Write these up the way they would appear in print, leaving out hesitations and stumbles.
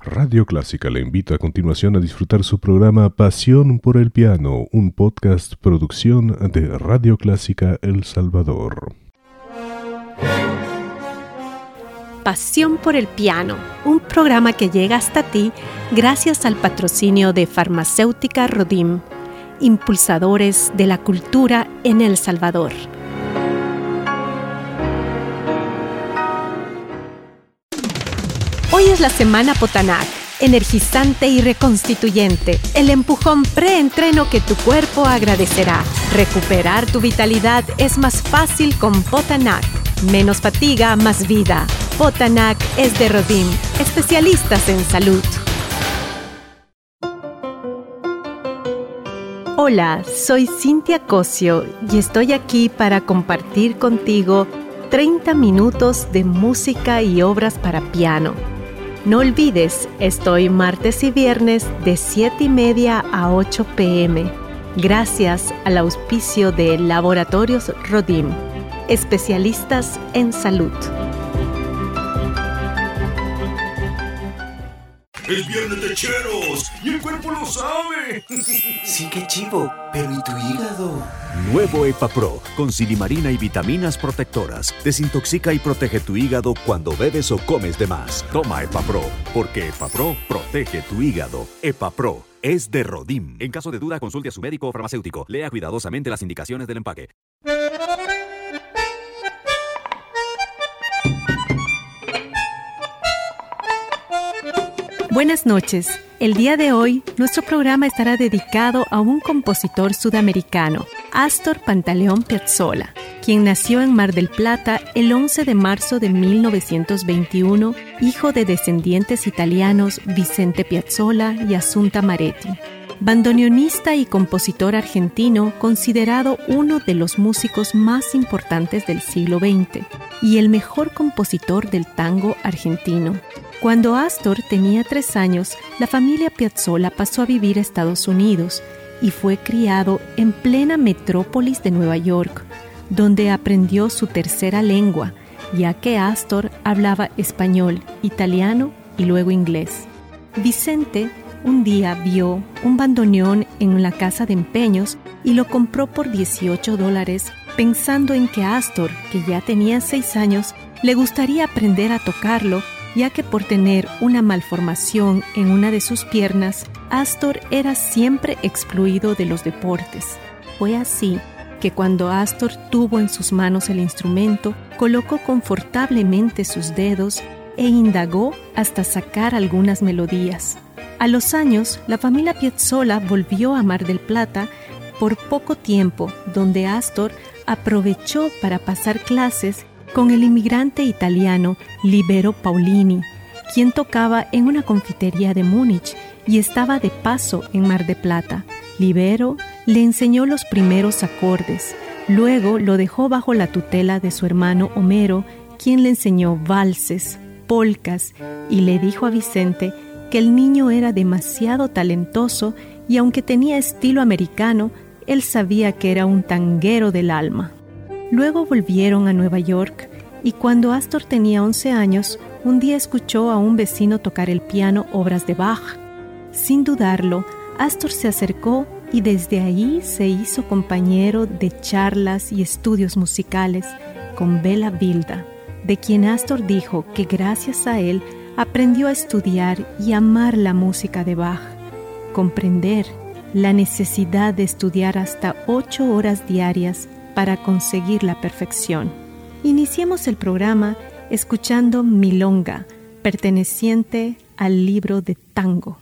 Radio Clásica le invita a continuación a disfrutar su programa Pasión por el Piano, un podcast producción de Radio Clásica El Salvador. Pasión por el Piano, un programa que llega hasta ti gracias al patrocinio de Farmacéutica Rodim, impulsadores de la cultura en El Salvador. Hoy es la Semana Potanac, energizante y reconstituyente, el empujón preentreno que tu cuerpo agradecerá. Recuperar tu vitalidad es más fácil con Potanac. Menos fatiga, más vida. Potanac es de Rodim, especialistas en salud. Hola, soy Cintia Cosio y estoy aquí para compartir contigo 30 minutos de música y obras para piano. No olvides, estoy martes y viernes de 7:30 a 8 p.m. Gracias al auspicio de Laboratorios Rodim, especialistas en salud. ¡Es viernes de cheros! ¡Y el cuerpo lo sabe! Sí, qué chivo, pero ¿y tu hígado? Nuevo EpaPro, con silimarina y vitaminas protectoras. Desintoxica y protege tu hígado cuando bebes o comes de más. Toma EpaPro, porque EpaPro protege tu hígado. EpaPro es de Rodim. En caso de duda, consulte a su médico o farmacéutico. Lea cuidadosamente las indicaciones del empaque. Buenas noches. El día de hoy, nuestro programa estará dedicado a un compositor sudamericano, Astor Pantaleón Piazzolla, quien nació en Mar del Plata el 11 de marzo de 1921, hijo de descendientes italianos Vicente Piazzolla y Assunta Maretti. Bandoneonista y compositor argentino, considerado uno de los músicos más importantes del siglo XX y el mejor compositor del tango argentino. Cuando Astor tenía 3 años, la familia Piazzolla pasó a vivir a Estados Unidos y fue criado en plena metrópolis de Nueva York, donde aprendió su tercera lengua, ya que Astor hablaba español, italiano y luego inglés. Vicente un día vio un bandoneón en la casa de empeños y lo compró por $18, pensando en que Astor, que ya tenía 6 años, le gustaría aprender a tocarlo, ya que por tener una malformación en una de sus piernas, Astor era siempre excluido de los deportes. Fue así que cuando Astor tuvo en sus manos el instrumento, colocó confortablemente sus dedos e indagó hasta sacar algunas melodías. A los años, la familia Piazzolla volvió a Mar del Plata por poco tiempo, donde Astor aprovechó para pasar clases con el inmigrante italiano Libero Paulini, quien tocaba en una confitería de Múnich y estaba de paso en Mar del Plata. Libero le enseñó los primeros acordes, luego lo dejó bajo la tutela de su hermano Homero, quien le enseñó valses, polcas, y le dijo a Vicente que el niño era demasiado talentoso y aunque tenía estilo americano, él sabía que era un tanguero del alma. Luego volvieron a Nueva York y cuando Astor tenía 11 años, un día escuchó a un vecino tocar el piano obras de Bach. Sin dudarlo, Astor se acercó y desde ahí se hizo compañero de charlas y estudios musicales con Bela Bilda, de quien Astor dijo que gracias a él aprendió a estudiar y amar la música de Bach, comprender la necesidad de estudiar hasta 8 horas diarias para conseguir la perfección. Iniciemos el programa escuchando Milonga, perteneciente al libro de tango.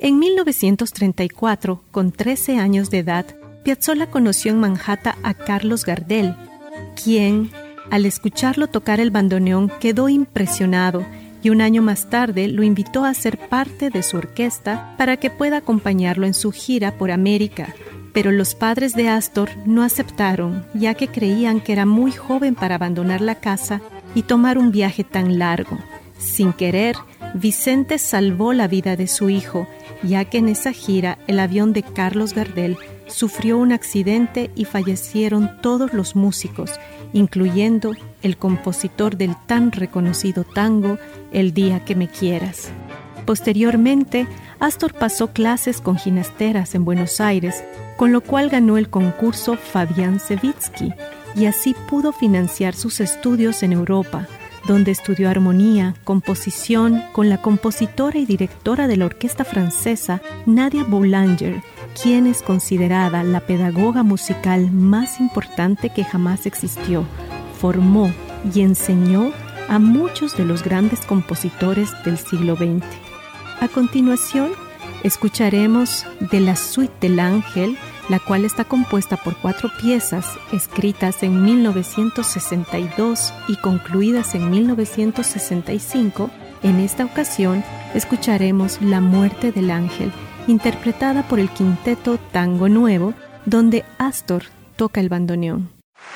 En 1934, con 13 años de edad, Piazzolla conoció en Manhattan a Carlos Gardel, quien, al escucharlo tocar el bandoneón, quedó impresionado y un año más tarde lo invitó a ser parte de su orquesta para que pueda acompañarlo en su gira por América. Pero los padres de Astor no aceptaron, ya que creían que era muy joven para abandonar la casa y tomar un viaje tan largo. Sin querer, Vicente salvó la vida de su hijo, ya que en esa gira el avión de Carlos Gardel sufrió un accidente y fallecieron todos los músicos, incluyendo el compositor del tan reconocido tango El día que me quieras. Posteriormente, Astor pasó clases con ginasteras en Buenos Aires, con lo cual ganó el concurso Fabián Sevitsky y así pudo financiar sus estudios en Europa, donde estudió armonía, composición con la compositora y directora de la orquesta francesa Nadia Boulanger, quien es considerada la pedagoga musical más importante que jamás existió. Formó y enseñó a muchos de los grandes compositores del siglo XX. A continuación, escucharemos de la Suite del Ángel, la cual está compuesta por 4 piezas escritas en 1962 y concluidas en 1965. En esta ocasión, escucharemos La Muerte del Ángel, interpretada por el quinteto Tango Nuevo, donde Astor toca el bandoneón.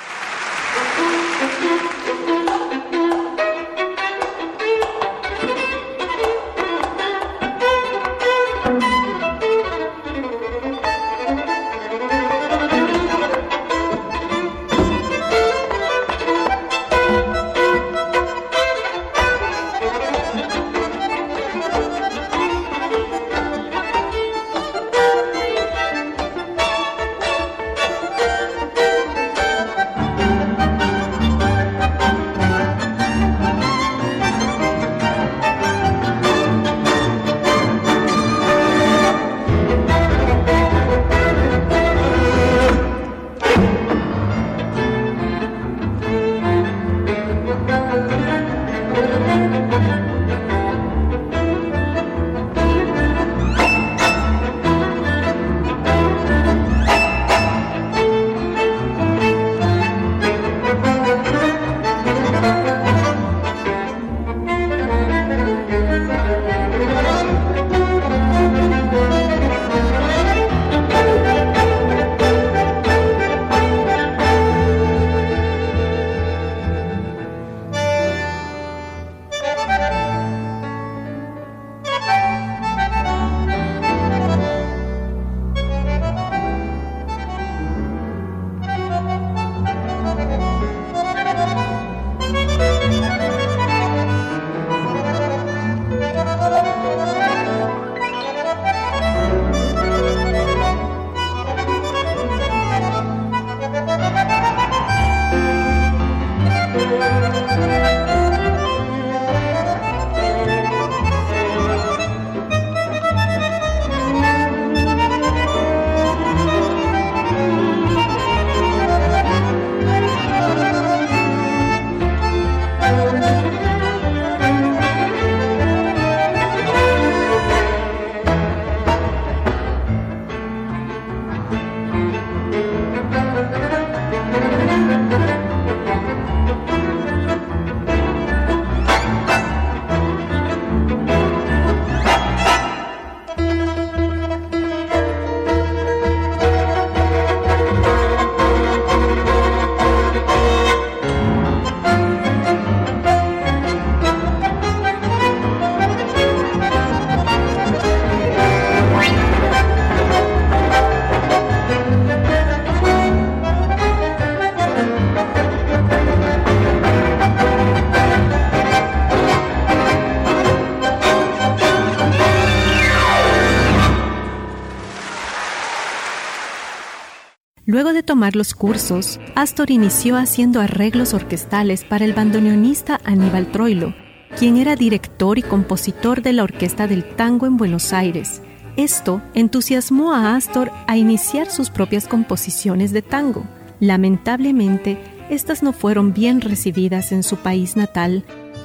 Luego de tomar los cursos, Astor inició haciendo arreglos orquestales para el bandoneonista Aníbal Troilo, quien era director y compositor de la Orquesta del Tango en Buenos Aires. Esto entusiasmó a Astor a iniciar sus propias composiciones de tango. Lamentablemente, estas no fueron bien recibidas en su país natal,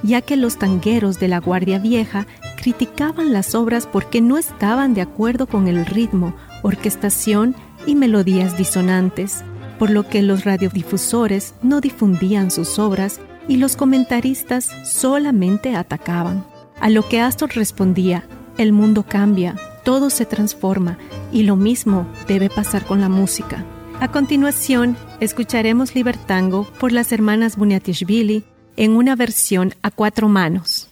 ya que los tangueros de la Guardia Vieja criticaban las obras porque no estaban de acuerdo con el ritmo, orquestación y melodías disonantes, por lo que los radiodifusores no difundían sus obras y los comentaristas solamente atacaban. A lo que Astor respondía: el mundo cambia, todo se transforma y lo mismo debe pasar con la música. A continuación, escucharemos Libertango por las hermanas Buniatishvili en una versión a 4 manos.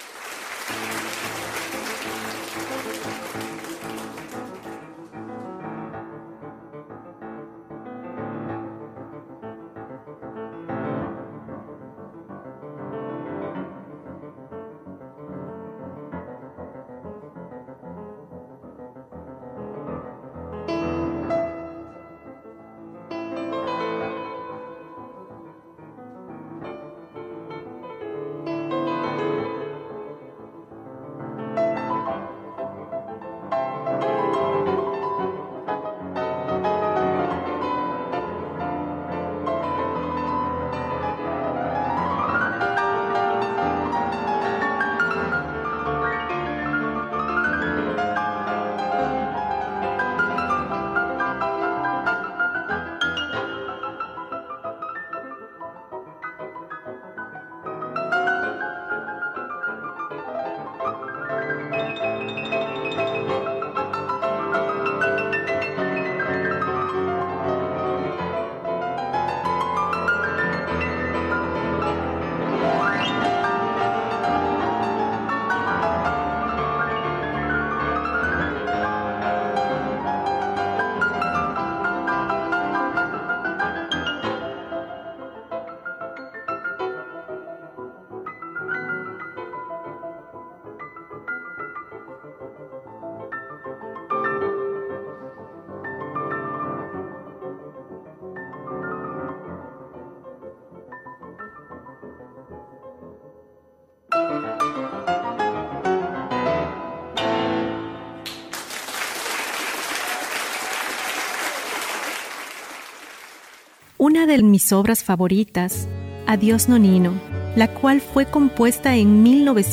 Una de mis obras favoritas, Adiós Nonino, la cual fue compuesta en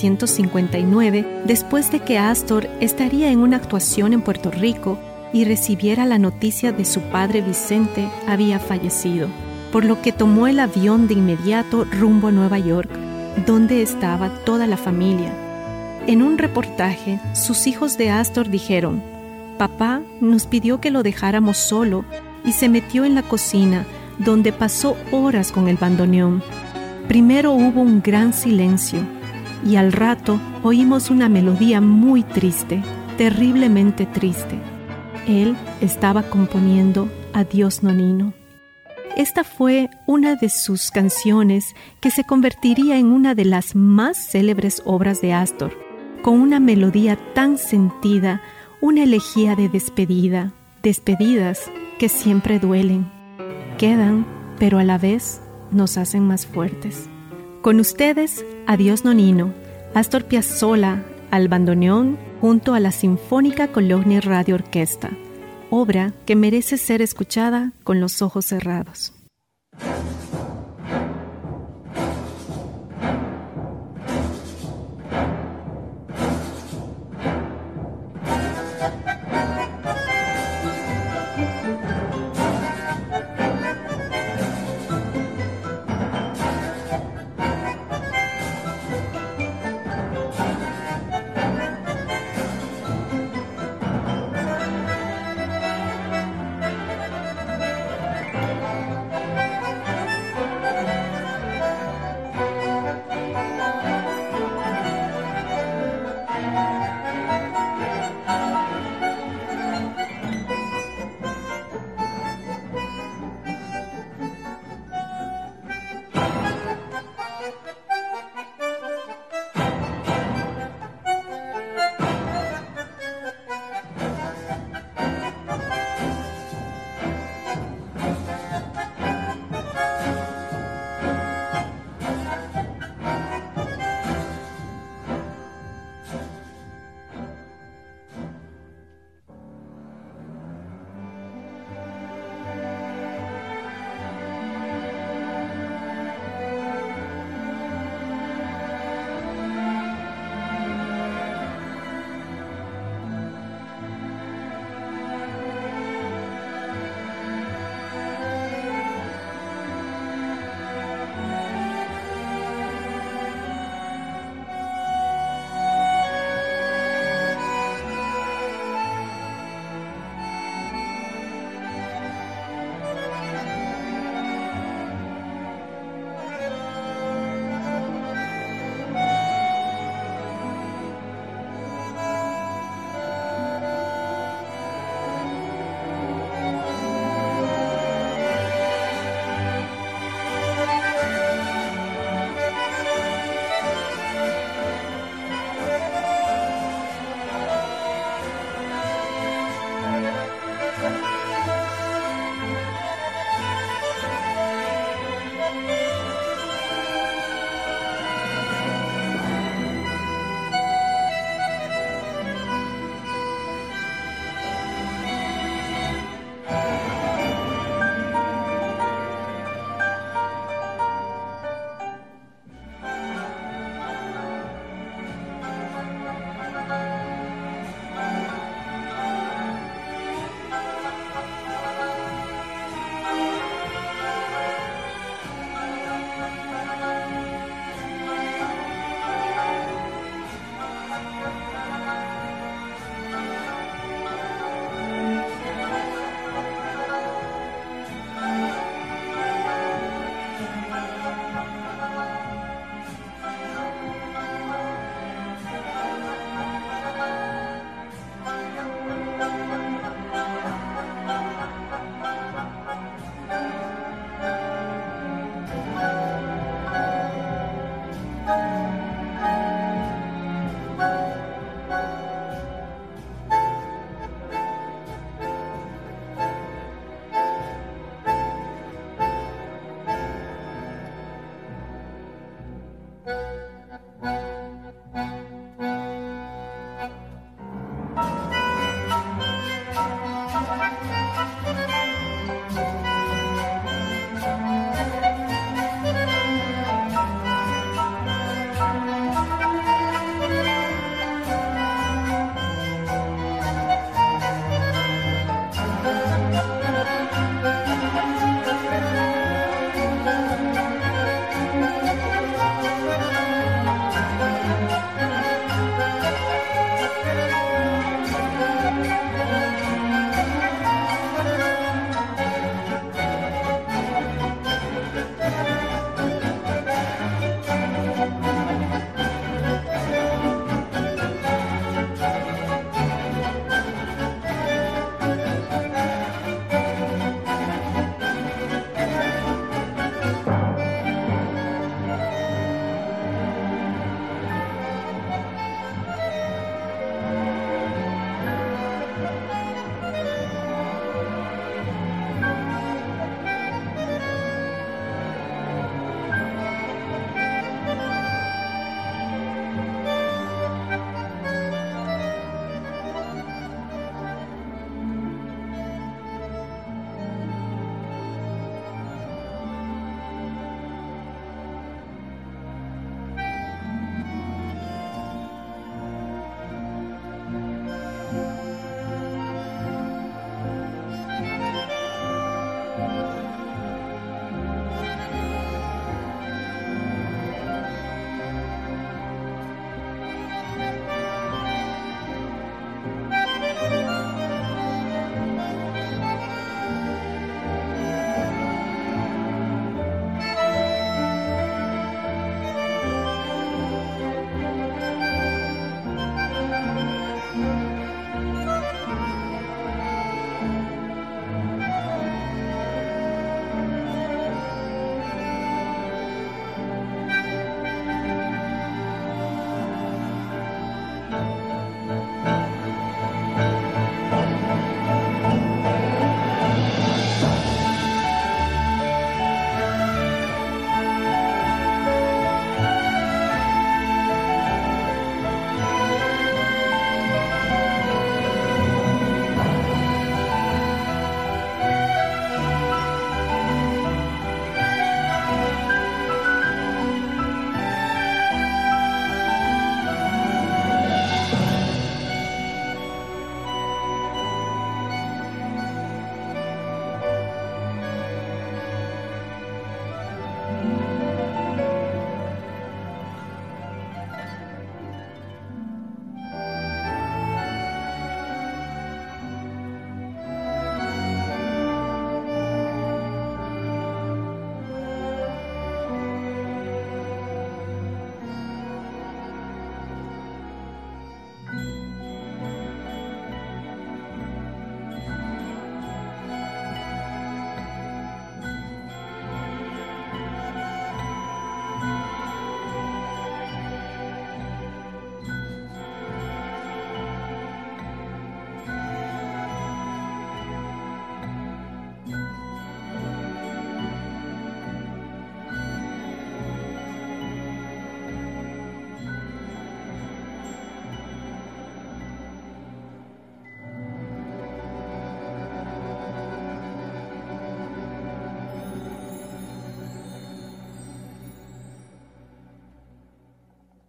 1959 después de que Astor estaría en una actuación en Puerto Rico y recibiera la noticia de su padre Vicente había fallecido, por lo que tomó el avión de inmediato rumbo a Nueva York, donde estaba toda la familia. En un reportaje, sus hijos de Astor dijeron: «Papá nos pidió que lo dejáramos solo y se metió en la cocina, donde pasó horas con el bandoneón. Primero hubo un gran silencio y al rato oímos una melodía muy triste, terriblemente triste. Él estaba componiendo Adiós Nonino». Esta fue una de sus canciones que se convertiría en una de las más célebres obras de Astor, con una melodía tan sentida, una elegía de despedida, despedidas que siempre duelen. Quedan, pero a la vez nos hacen más fuertes. Con ustedes, Adiós Nonino, Astor Piazzolla al bandoneón junto a la Sinfónica Cologne Radio Orquesta, obra que merece ser escuchada con los ojos cerrados.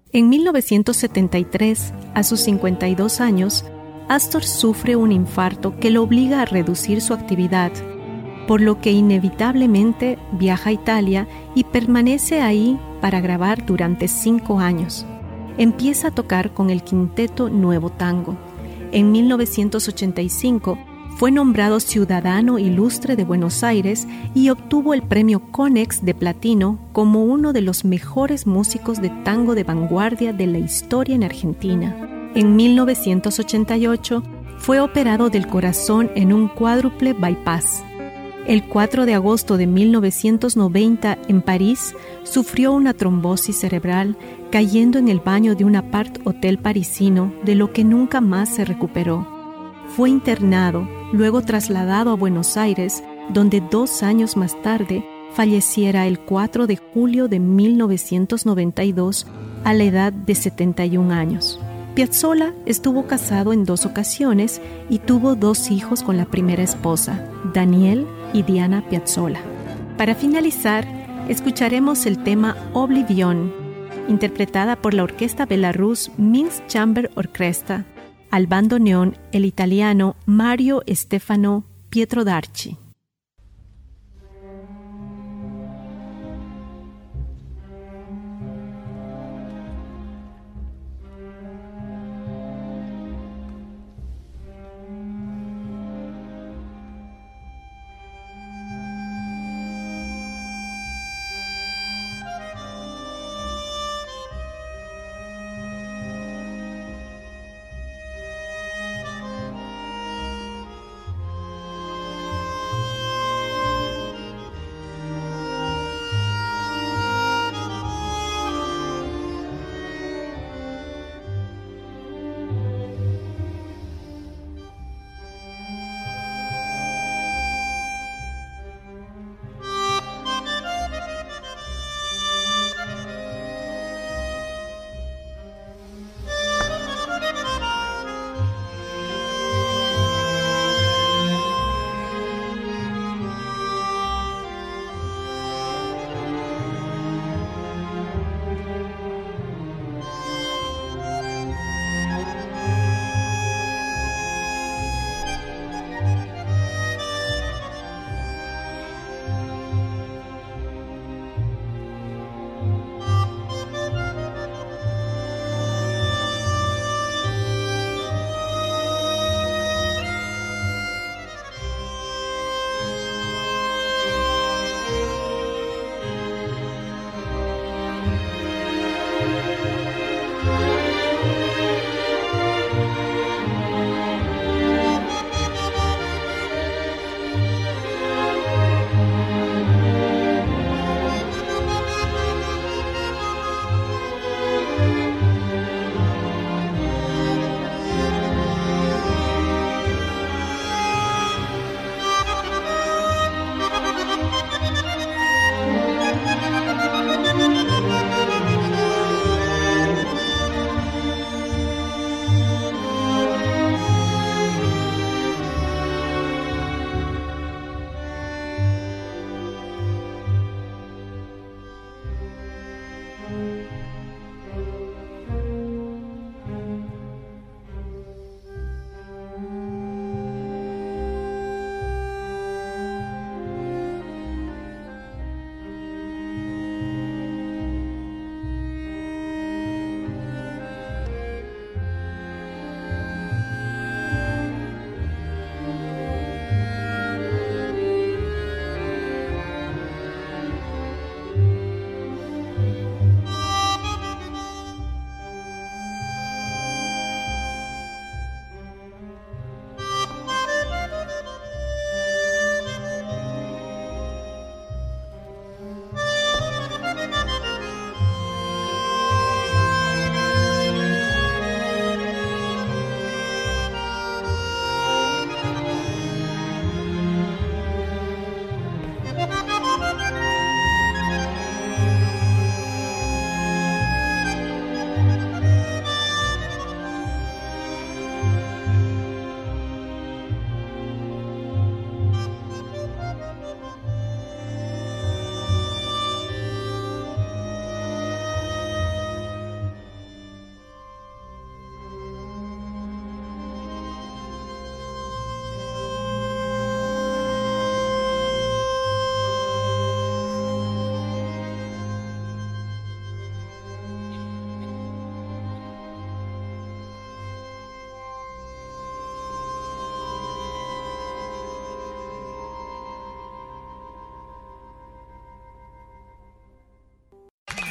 En 1973, a sus 52 años, Astor sufre un infarto que lo obliga a reducir su actividad, por lo que inevitablemente viaja a Italia y permanece ahí para grabar durante 5 años. Empieza a tocar con el quinteto Nuevo Tango. En 1985 fue nombrado Ciudadano Ilustre de Buenos Aires y obtuvo el premio Konex de Platino como uno de los mejores músicos de tango de vanguardia de la historia en Argentina. En 1988 fue operado del corazón en un cuádruple bypass. El 4 de agosto de 1990, en París, sufrió una trombosis cerebral cayendo en el baño de un apart-hotel parisino, de lo que nunca más se recuperó. Fue internado, luego trasladado a Buenos Aires, donde 2 años más tarde falleciera el 4 de julio de 1992 a la edad de 71 años. Piazzolla estuvo casado en 2 ocasiones y tuvo 2 hijos con la primera esposa, Daniel y Diana Piazzolla. Para finalizar, escucharemos el tema Oblivion, interpretada por la orquesta Belarus Minsk Chamber Orchestra, al bandoneón el italiano Mario Stefano Pietrodarci.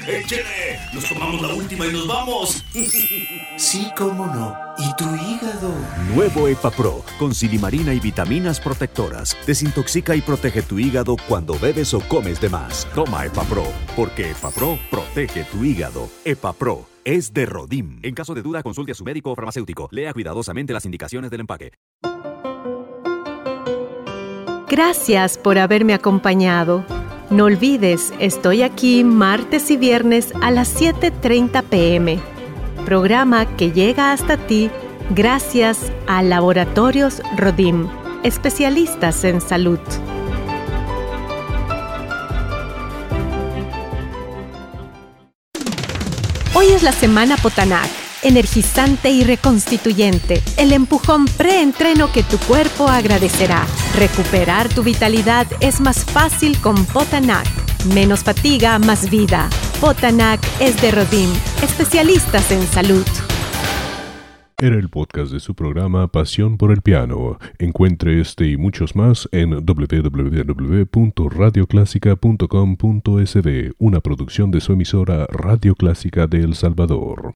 ¡Échale! ¡Nos tomamos la última y nos vamos! Sí, cómo no. ¿Y tu hígado? Nuevo EpaPro, con silimarina y vitaminas protectoras. Desintoxica y protege tu hígado cuando bebes o comes de más. Toma EpaPro, porque EpaPro protege tu hígado. EpaPro es de Rodim. En caso de duda, consulte a su médico o farmacéutico. Lea cuidadosamente las indicaciones del empaque. Gracias por haberme acompañado. No olvides, estoy aquí martes y viernes a las 7:30 p.m. Programa que llega hasta ti gracias a Laboratorios Rodim, especialistas en salud. Hoy es la Semana Potanac, energizante y reconstituyente. El empujón preentreno que tu cuerpo agradecerá. Recuperar tu vitalidad es más fácil con Potanac. Menos fatiga, más vida. Potanac es de Rodim, especialistas en salud. Era el podcast de su programa Pasión por el Piano. Encuentre este y muchos más en www.radioclásica.com.sb, una producción de su emisora Radio Clásica de El Salvador.